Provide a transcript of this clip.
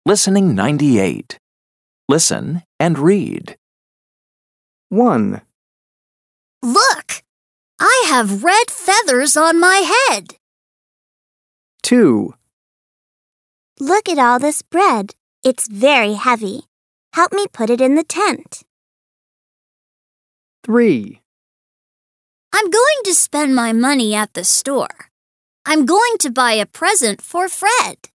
Listening 98. Listen and read. 1, Look! I have red feathers on my head. 2, Look at all this bread. It's very heavy. Help me put it in the tent. 3, I'm going to spend my money at the store. I'm going to buy a present for Fred.